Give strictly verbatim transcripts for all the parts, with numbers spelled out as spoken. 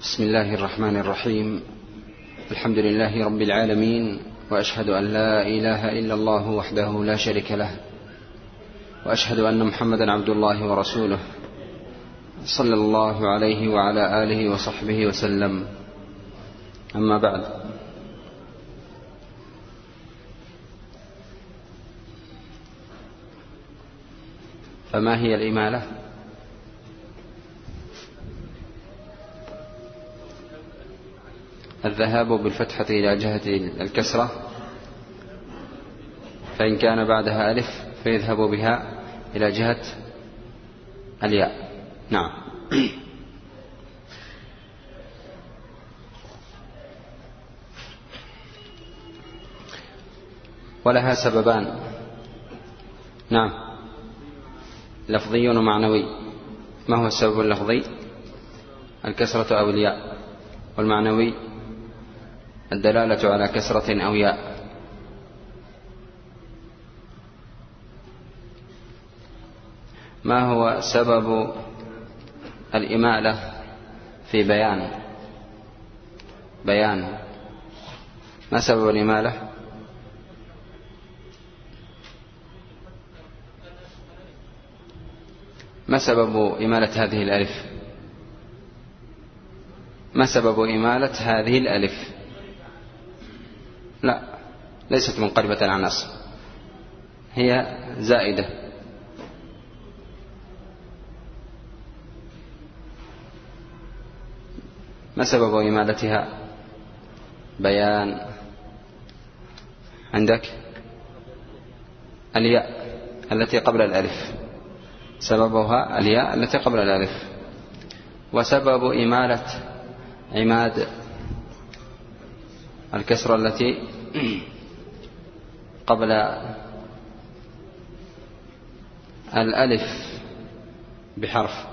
بسم الله الرحمن الرحيم. الحمد لله رب العالمين، وأشهد أن لا إله إلا الله وحده لا شريك له، وأشهد أن محمدا عبد الله ورسوله، صلى الله عليه وعلى آله وصحبه وسلم. أما بعد، فما هي الإمالة؟ الذهاب بالفتحة إلى جهة الكسرة، فإن كان بعدها ألف فيذهب بها إلى جهة الياء. نعم. ولها سببان. نعم، لفظي ومعنوي. ما هو السبب اللفظي؟ الكسرة أو الياء. والمعنوي الدلالة على كسرة أو ياء. ما هو سبب الإمالة في بيان؟ بيان ما سبب الإمالة؟ ما سبب إمالة هذه الألف؟ ما سبب إمالة هذه الألف؟ لا، ليست منقلبة عن أصل، هي زائدة. ما سبب إمالتها؟ بيان. عندك الياء التي قبل الألف، سببها الياء التي قبل الألف. وسبب إمالة عماد الكسرة التي قبل الألف بحرف.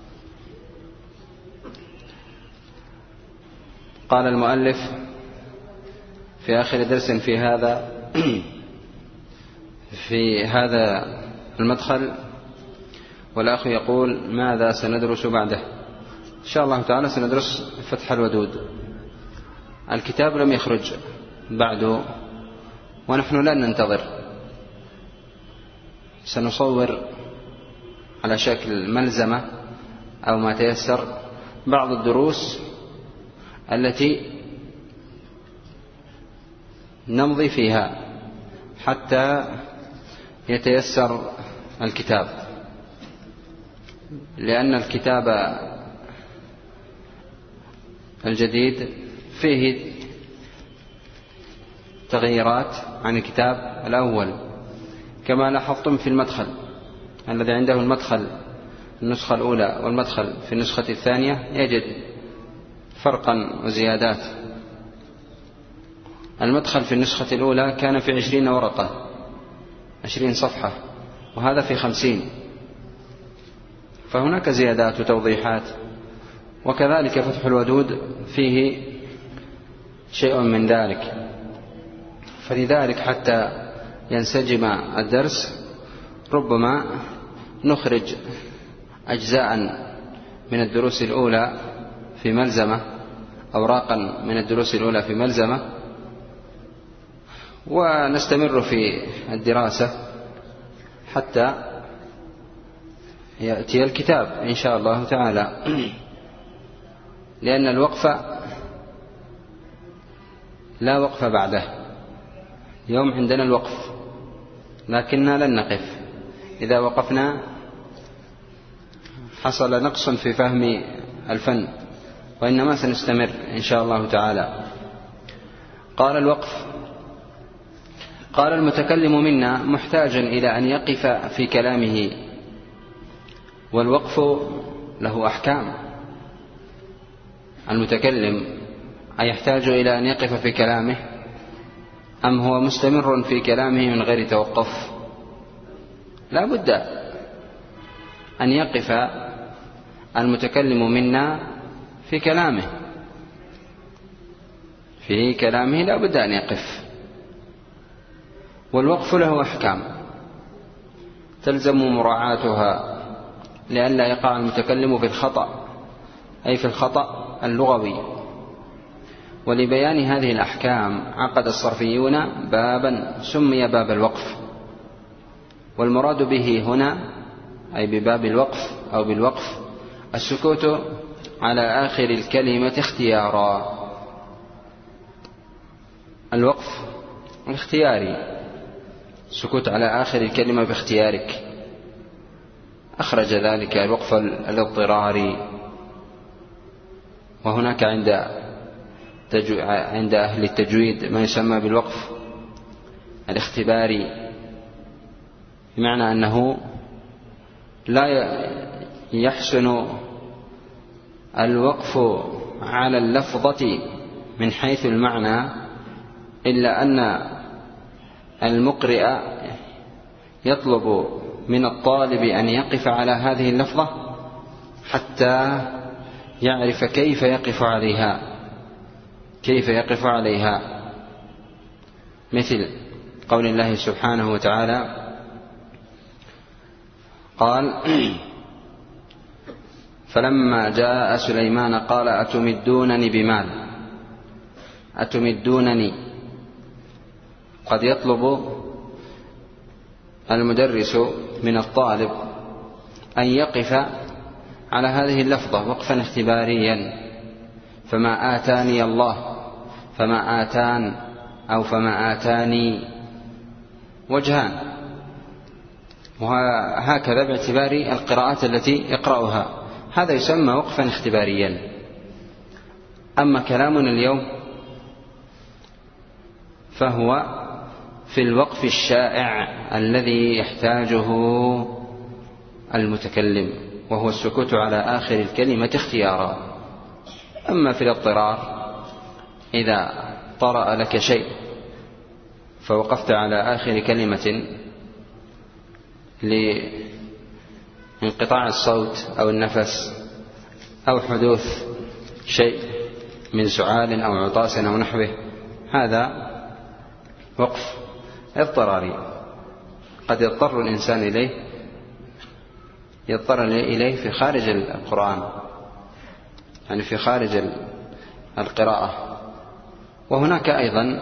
قال المؤلف في آخر درس في هذا في هذا المدخل، والأخ يقول: ماذا سندرس بعده؟ إن شاء الله تعالى سندرس فتح الودود. الكتاب لم يخرج بعد، ونحن لن ننتظر، سنصور على شكل ملزمة أو ما تيسر بعض الدروس التي نمضي فيها حتى يتيسر الكتاب، لأن الكتاب الجديد فيه تغييرات عن الكتاب الأول، كما لاحظتم في المدخل. الذي عنده المدخل النسخة الأولى والمدخل في النسخة الثانية يجد فرقا وزيادات. المدخل في النسخة الأولى كان في عشرين ورقة، عشرين صفحة، وهذا في خمسين، فهناك زيادات وتوضيحات. وكذلك فتح الودود فيه شيء من ذلك، فلذلك حتى ينسجم الدرس ربما نخرج أجزاء من الدروس الأولى في ملزمة، أوراقا من الدروس الأولى في ملزمة، ونستمر في الدراسة حتى يأتي الكتاب إن شاء الله تعالى. لأن الوقف لا وقف بعده. اليوم عندنا الوقف، لكننا لن نقف. إذا وقفنا حصل نقص في فهم الفن، وإنما سنستمر إن شاء الله تعالى. قال الوقف: قال المتكلم منا محتاجا إلى أن يقف في كلامه، والوقف له أحكام. المتكلم أيحتاج إلى أن يقف في كلامه، أم هو مستمر في كلامه من غير توقف؟ لا بد أن يقف المتكلم منا في كلامه، في كلامه لا بد أن يقف. والوقف له أحكام تلزم مراعاتها لئلا يقع المتكلم في الخطأ، أي في الخطأ اللغوي. ولبيان هذه الأحكام عقد الصرفيون بابا سمي باب الوقف، والمراد به هنا أي بباب الوقف أو بالوقف السكوت على آخر الكلمة اختيارا. الوقف الاختياري، السكوت على آخر الكلمة باختيارك. أخرج ذلك الوقف الاضطراري. وهناك عند عند أهل التجويد ما يسمى بالوقف الاختباري، بمعنى أنه لا يحسن الوقف على اللفظة من حيث المعنى، إلا أن المقرئ يطلب من الطالب أن يقف على هذه اللفظة حتى يعرف كيف يقف عليها كيف يقف عليها مثل قول الله سبحانه وتعالى قال: فلما جاء سليمان قال أتمدونني بمال. أتمدونني قد يطلب المدرس من الطالب أن يقف على هذه اللفظة وقفا اختباريا، فما آتاني الله، فما آتان أو فما آتاني وجهان، وهكذا باعتبار القراءات التي يقرأها. هذا يسمى وقفا اختباريا. أما كلامنا اليوم فهو في الوقف الشائع الذي يحتاجه المتكلم، وهو السكوت على آخر الكلمة اختيارا. أما في الاضطرار، إذا طرأ لك شيء فوقفت على آخر كلمة لانقطاع الصوت أو النفس أو حدوث شيء من سعال أو عطاس أو نحوه، هذا وقف اضطراري قد يضطر الإنسان إليه يضطر إليه في خارج القرآن، يعني في خارج القراءة. وهناك أيضا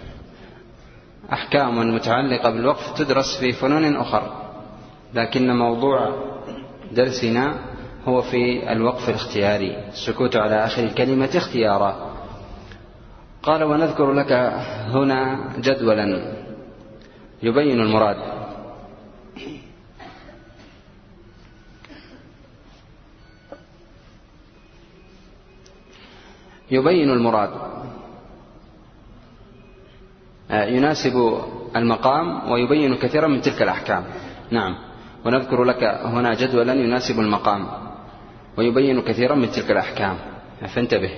أحكام متعلقة بالوقف تدرس في فنون أخرى، لكن موضوع درسنا هو في الوقف الاختياري، السكوت على آخر الكلمة اختيارا. قال: ونذكر لك هنا جدولا يبين المراد. يبين المراد يناسب المقام ويبين كثيرا من تلك الأحكام. نعم، ونذكر لك هنا جدولا يناسب المقام ويبين كثيرا من تلك الأحكام، فانتبه.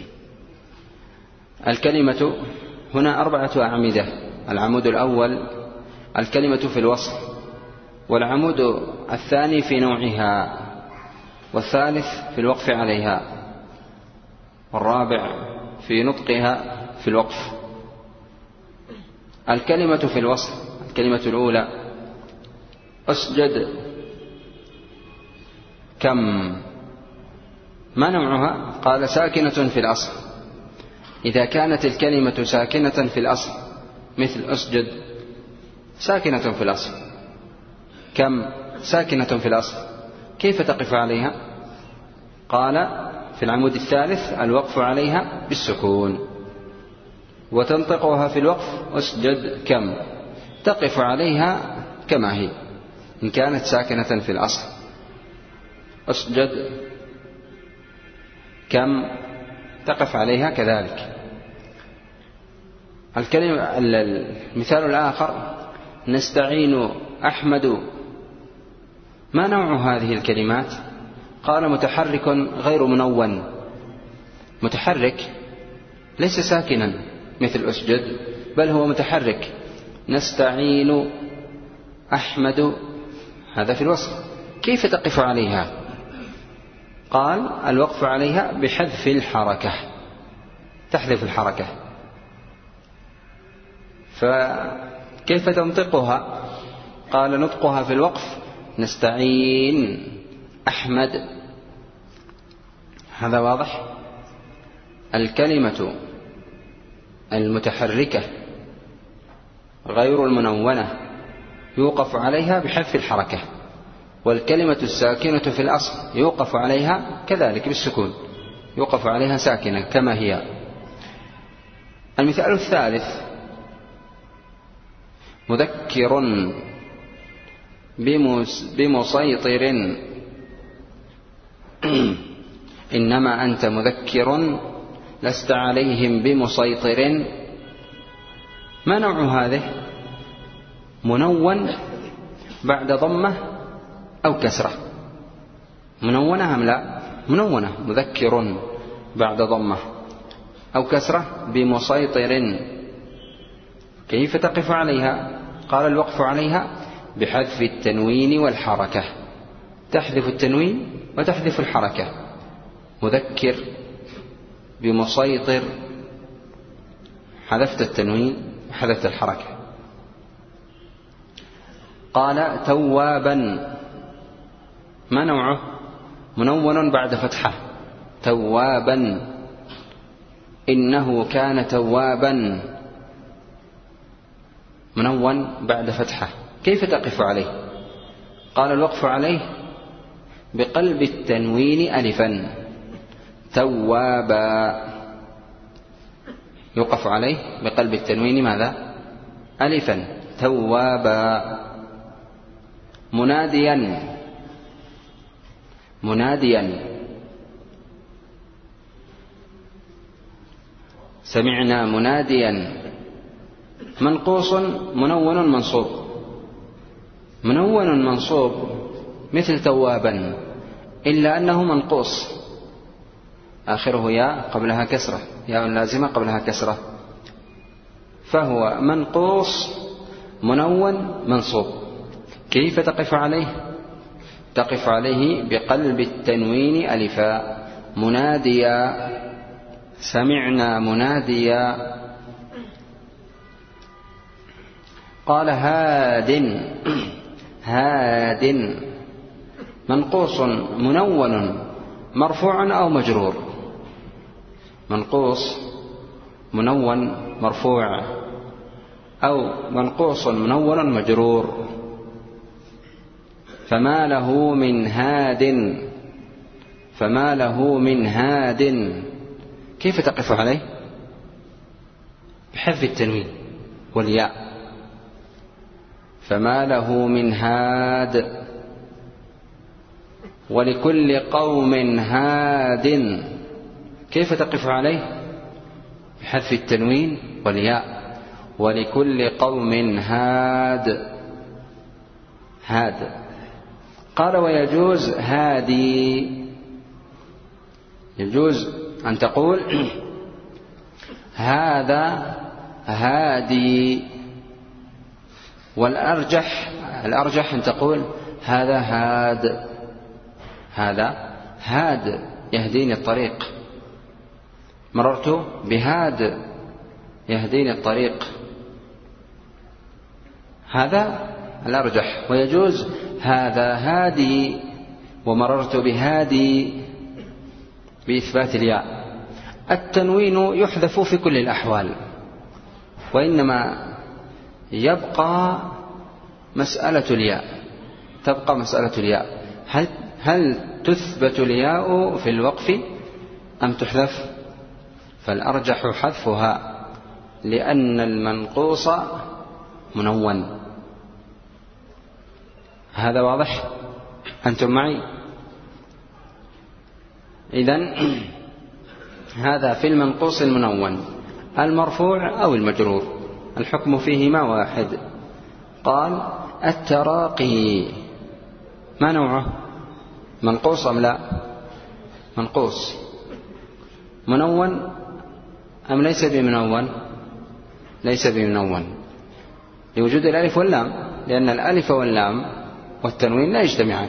الكلمة هنا أربعة أعمدة. العمود الأول الكلمة في الوصل، والعمود الثاني في نوعها، والثالث في الوقف عليها، والرابع في نطقها في الوقف. الكلمة في الوصل، الكلمة الأولى: أسجد كم. ما نوعها؟ قال: ساكنة في الأصل. إذا كانت الكلمة ساكنة في الأصل مثل أسجد ساكنة في الأصل، كم ساكنة في الأصل، كيف تقف عليها؟ قال في العمود الثالث: الوقف عليها بالسكون، وتنطقها في الوقف أسجد كم، تقف عليها كما هي إن كانت ساكنة في الأصل. أسجد كم تقف عليها كذلك. الكلمة المثال الآخر: نستعين أحمد. ما نوع هذه الكلمات؟ قال: متحرك غير منون. متحرك ليس ساكنا مثل أسجد، بل هو متحرك. نستعين أحمد، هذا في الوصف. كيف تقف عليها؟ قال: الوقف عليها بحذف الحركة، تحذف الحركة. فكيف تنطقها؟ قال: نطقها في الوقف نستعين أحمد. هذا واضح؟ الكلمة المتحركة غير المنونة يوقف عليها بحذف الحركة، والكلمة الساكنة في الأصل يوقف عليها كذلك بالسكون، يوقف عليها ساكنة كما هي. المثال الثالث: مذكر بمسيطر إنما أنت مذكر لست عليهم بمسيطر. ما نوع هذه؟ منون بعد ضمة أو كسرة. منونة أم لا؟ منونة. مذكر بعد ضمة أو كسرة بمسيطر. كيف تقف عليها؟ قال: الوقف عليها بحذف التنوين والحركة. تحذف التنوين وتحذف الحركة. مذكر بمسيطر، حذفت التنوين وحذفت الحركة. قال: توابا. ما نوعه؟ منون بعد فتحة. توابا إنه كان توابا. منون بعد فتحة. كيف تقف عليه؟ قال: الوقف عليه بقلب التنوين ألفا. توابا. يوقف عليه بقلب التنوين ماذا؟ ألفا. توابا. مناديا. مناديا. سمعنا مناديا. منقوص منون منصوب. منون منصوب مثل توابا، إلا أنه منقوص، آخره ياء قبلها كسرة، ياء لازمة قبلها كسرة، فهو منقوص منون منصوب. كيف تقف عليه؟ تقف عليه بقلب التنوين ألفا. مناديا. سمعنا مناديا. قال: هاد. هاد منقوص منون مرفوع أو مجرور. منقوص منون مرفوع أو منقوص منون مجرور. فما له من هاد. فما له من هاد. كيف تقف عليه؟ بحذف التنوين والياء. فما له من هاد. ولكل قوم هاد. كيف تقف عليه؟ بحذف التنوين والياء. ولكل قوم هاد. هاد. قال: ويجوز هادي. يجوز أن تقول هذا هادي، والأرجح الأرجح أن تقول هذا هاد. هذا هاد يهديني الطريق. مررت بهاد يهديني الطريق. هذا الأرجح. ويجوز هذا هادي ومررت بهادي بإثبات الياء. التنوين يحذف في كل الأحوال، وإنما يبقى مسألة الياء. تبقى مسألة الياء. هل, هل تثبت الياء في الوقف أم تحذف؟ فالأرجح حذفها، لأن المنقوص منون. هذا واضح؟ أنتم معي؟ إذن هذا في المنقوص المنون، المرفوع أو المجرور، الحكم فيهما واحد. قال: التراقي. ما نوعه؟ منقوص أم لا؟ منقوص. منون أم ليس بمنون؟ ليس بمنون لوجود الألف واللام، لأن الألف واللام والتنوين لا يجتمعان.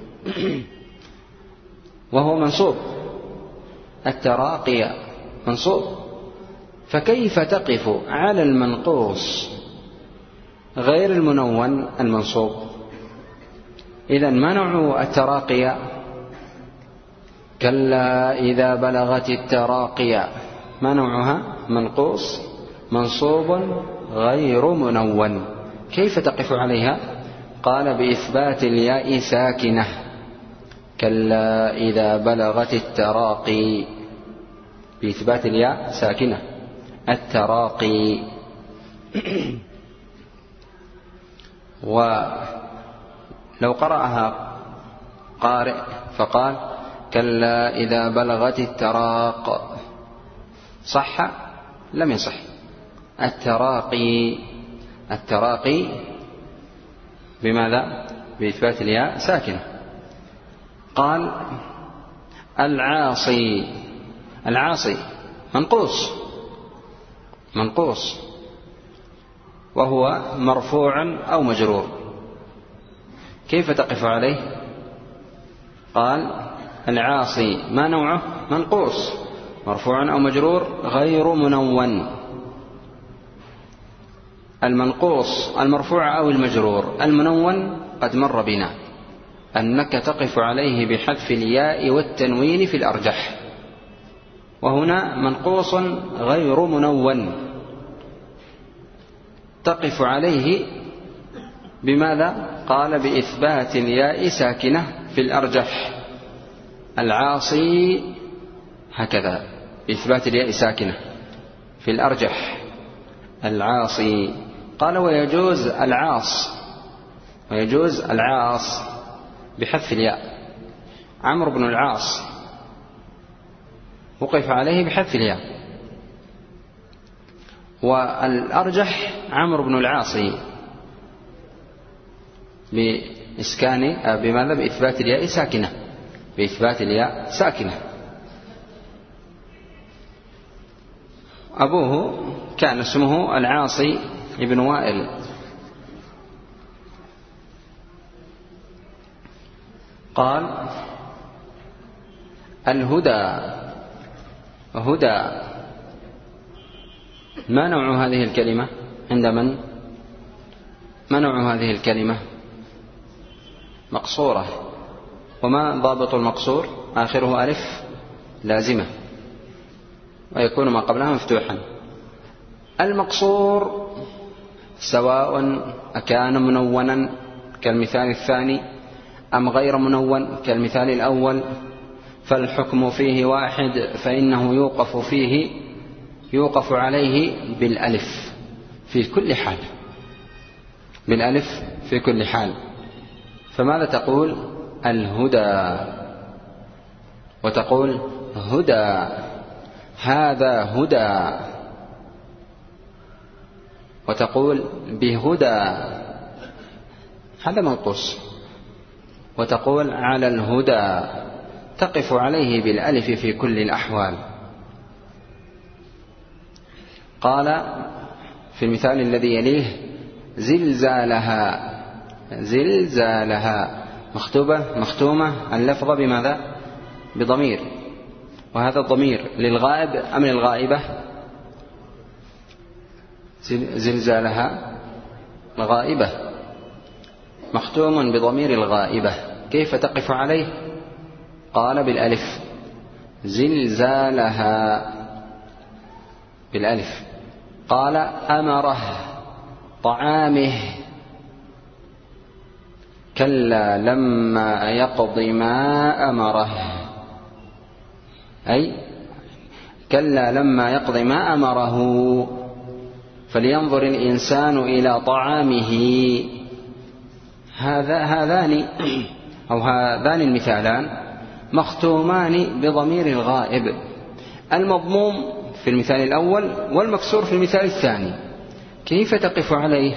وهو منصوب. التراقي منصوب، فكيف تقف على المنقوص غير المنون المنصوب؟ إذن ما نوع التراقي؟ كلا إذا بلغت التراقي. ما نوعها؟ منقوص منصوب غير منون. كيف تقف عليها؟ قال بإثبات الياء ساكنة، كلا إذا بلغت التراقي، بإثبات الياء ساكنة التراقي. ولو قرأها قارئ فقال كلا إذا بلغت التراق، صح؟ لم يصح. التراقي، التراقي بماذا؟ بإثبات الياء ساكنة. قال العاصي، العاصي منقوص، منقوص وهو مرفوع أو مجرور، كيف تقف عليه؟ قال العاصي ما نوعه؟ منقوص مرفوع أو مجرور غير منون. المنقوص المرفوع أو المجرور، المنون قد مر بنا أنك تقف عليه بحذف الياء والتنوين في الأرجح، وهنا منقوص غير منون تقف عليه بماذا؟ قال بإثبات الياء ساكنة في الأرجح. العاصي هكذا بإثبات الياء ساكنة في الأرجح، العاصي. قال ويجوز العاص، ويجوز العاص بحذف الياء. عمرو بن العاص وقف عليه بحذف الياء، والأرجح عمرو بن العاصي بإسكان بماذا؟ بإثبات الياء ساكنة، بإثبات الياء ساكنة. أبوه كان اسمه العاصي ابن وائل. قال الهدى، هدى ما نوع هذه الكلمة عند من؟ ما نوع هذه الكلمة؟ مقصورة. وما ضابط المقصور؟ آخره ألف لازمة ويكون ما قبلها مفتوحا. المقصور سواء أكان منونا كالمثال الثاني أم غير منون كالمثال الأول، فالحكم فيه واحد، فإنه يوقف فيه يوقف عليه بالألف في كل حال، بالألف في كل حال. فماذا تقول؟ الهدى، وتقول هدى، هذا هدى، وتقول بهدى، هذا منقوص، وتقول على الهدى، تقف عليه بالألف في كل الأحوال. قال في المثال الذي يليه زلزالها، زلزالها مختوبة مختومة اللفظة بماذا؟ بضمير، وهذا الضمير للغائب أم للغائبة؟ زلزالها الغائبة مختوم بضمير الغائبة، كيف تقف عليه؟ قال بالألف، زلزالها بالألف. قال أمره طعامه، كلا لما يقض ما أمره، أي كلا لما يقض ما أمره فلينظر الإنسان إلى طعامه. هذا هذان أو هذان المثالان مختومان بضمير الغائب، المضموم في المثال الأول والمكسور في المثال الثاني، كيف تقف عليه؟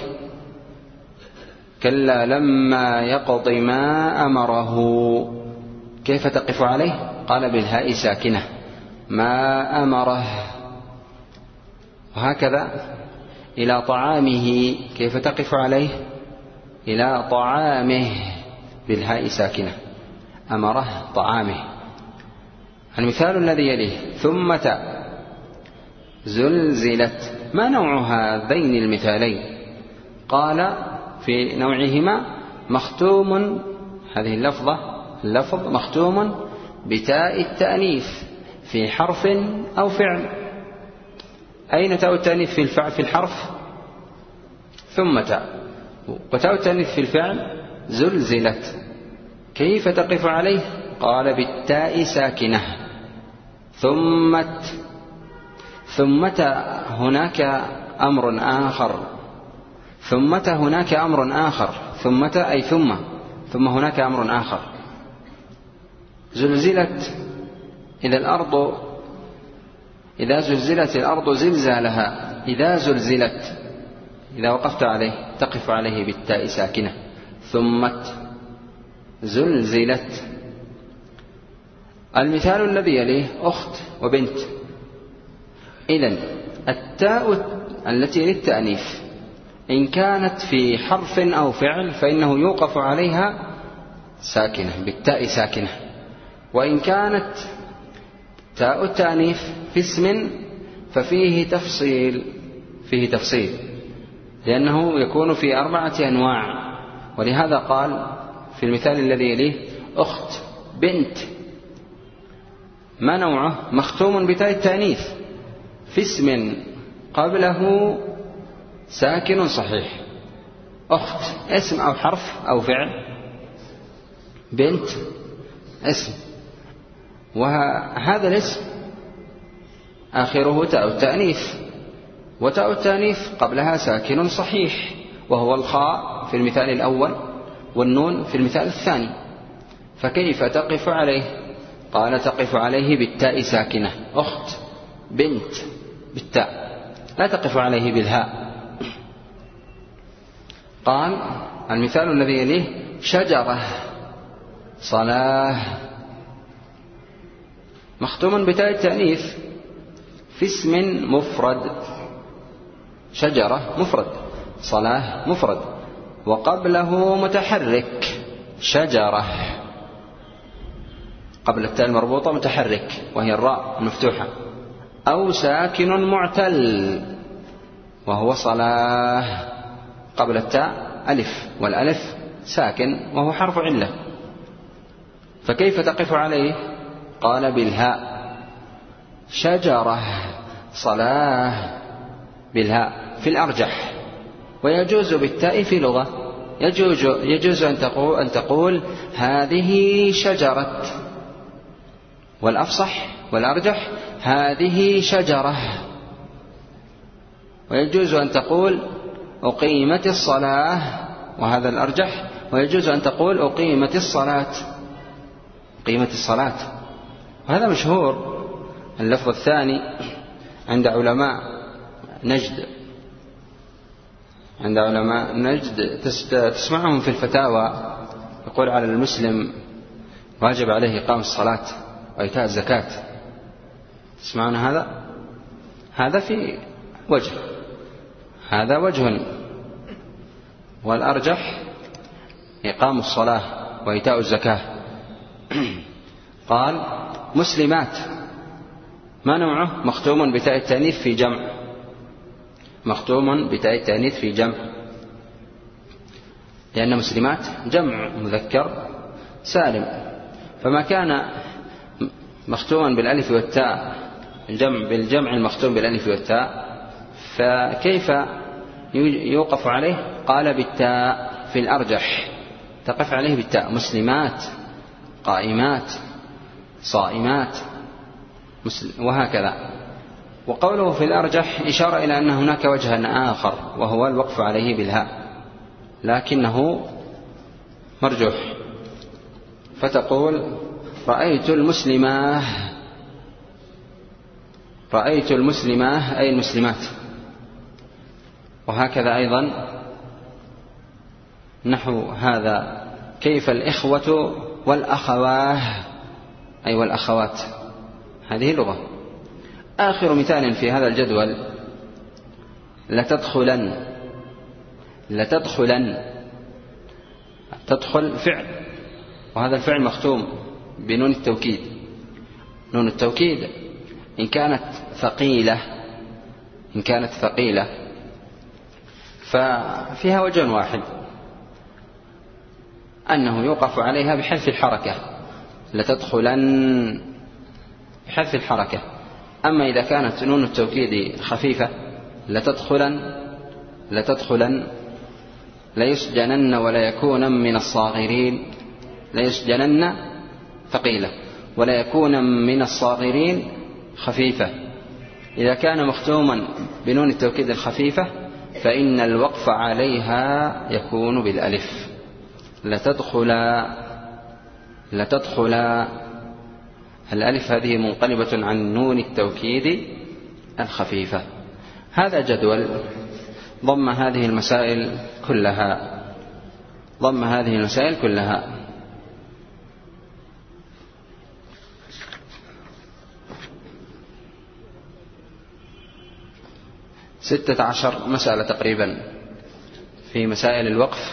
كلا لما يقض ما أمره، كيف تقف عليه؟ قال بالهاء ساكنة، ما أمره. وهكذا إلى طعامه، كيف تقف عليه؟ إلى طعامه بالهاء ساكنة، أمره طعامه. المثال الذي يليه ثم تاء زلزلت، ما نوع هذين المثالين؟ قال في نوعهما مختوم، هذه اللفظة اللفظ مختوم بتاء التأنيث في حرف أو فعل، أين تاء التأنيث في الفعل في الحرف؟ ثم تاء. وتاء التأنيث في الفعل زلزلت. كيف تقف عليه؟ قال بالتاء ساكنة. ثمت. ثمت هناك أمر آخر. ثمت هناك أمر آخر. ثمت أي ثم. ثم هناك أمر آخر. زلزلت إذا الأرض إذا زلزلت الأرض زلزالها. إذا زلزلت إذا وقفت عليه تقف عليه بالتاء ساكنة. ثمت زلزلت. المثال الذي يليه أخت وبنت. إذن التاء التي للتأنيث إن كانت في حرف أو فعل فإنه يوقف عليها ساكنة بالتاء ساكنة. وإن كانت تاء التأنيث في اسم ففيه تفصيل فيه تفصيل لأنه يكون في أربعة أنواع. ولهذا قال في المثال الذي يليه أخت بنت. ما نوعه؟ مختوم بتاء التأنيث في اسم قبله ساكن صحيح. أخت اسم أو حرف أو فعل. بنت اسم. وهذا الاسم آخره تاء التأنيث. وتاء التأنيث قبلها ساكن صحيح وهو الخاء في المثال الأول والنون في المثال الثاني. فكيف تقف عليه؟ قال تقف عليه بالتاء ساكنة. أخت بنت بالتاء لا تقف عليه بالهاء. قال المثال الذي يليه شجرة صلاة. مختوم بتاء التأنيث في اسم مفرد. شجرة مفرد. صلاة مفرد. وقبله متحرك. شجرة قبل التاء المربوطة متحرك وهي الراء المفتوحة. أو ساكن معتل وهو صلاة. قبل التاء ألف والألف ساكن وهو حرف علة. فكيف تقف عليه؟ قال بالهاء. شجرة صلاة بالهاء في الأرجح. ويجوز بالتاء في لغة. يجوز, يجوز أن تقول, أن تقول هذه شجرة. والأفصح والأرجح هذه شجرة. ويجوز أن تقول أقيمت الصلاة وهذا الأرجح. ويجوز أن تقول أقيمت الصلاة. أقيمت الصلاة وهذا مشهور. اللفظ الثاني عند علماء نجد عند علماء نجد تسمعهم في الفتاوى يقول على المسلم واجب عليه إقام الصلاة وإيتاء الزكاة. تسمعون هذا؟ هذا في وجه هذا وجه. والأرجح إقام الصلاة وإيتاء الزكاة. قال مسلمات. ما نوعه؟ مختوم بتاء التأنيث في جمع. مختوم بتاء التأنيث في جمع لأن مسلمات جمع مذكر سالم. فما كان مختوما بالألف والتاء الجمع بالجمع المختوم بالألف والتاء فكيف يوقف عليه؟ قال بالتاء في الأرجح. تقف عليه بالتاء. مسلمات قائمات صائمات وهكذا. وقوله في الأرجح إشارة إلى أن هناك وجها آخر وهو الوقف عليه بالهاء لكنه مرجوح. فتقول رأيت المسلمة. رأيت المسلمة أي المسلمات. وهكذا أيضا نحو هذا كيف الإخوة والأخواه أي والأخوات. هذه لغة. آخر مثال في هذا الجدول لتدخلن. لتدخلن تدخل فعل وهذا الفعل مختوم بنون التوكيد. نون التوكيد إن كانت ثقيلة إن كانت ثقيلة ففيها وجه واحد أنه يوقف عليها بحذف الحركة. لتدخلن بحذف الحركة. أما إذا كانت نون التوكيد خفيفة لتدخلن لتدخلن ليسجنن ولا يكون من الصاغرين، ليسجنن ثقيلة ولا يكون من الصاغرين خفيفة. إذا كان مختوما بنون التوكيد الخفيفة فإن الوقف عليها يكون بالألف. لتدخلا لتدخلا الألف هذه منقلبة عن نون التوكيد الخفيفة. هذا جدول ضم هذه المسائل كلها ضم هذه المسائل كلها ستة عشر مسألة تقريبا في مسائل الوقف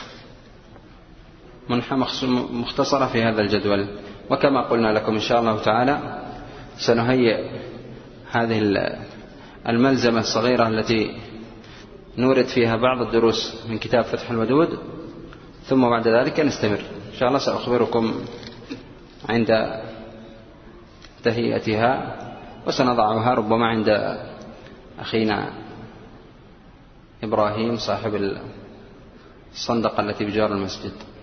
مختصرة في هذا الجدول. وكما قلنا لكم إن شاء الله تعالى سنهيئ هذه الملزمة الصغيرة التي نورد فيها بعض الدروس من كتاب فتح الودود، ثم بعد ذلك نستمر إن شاء الله. سأخبركم عند تهيئتها، وسنضعها ربما عند أخينا إبراهيم صاحب الصندقة التي بجوار المسجد.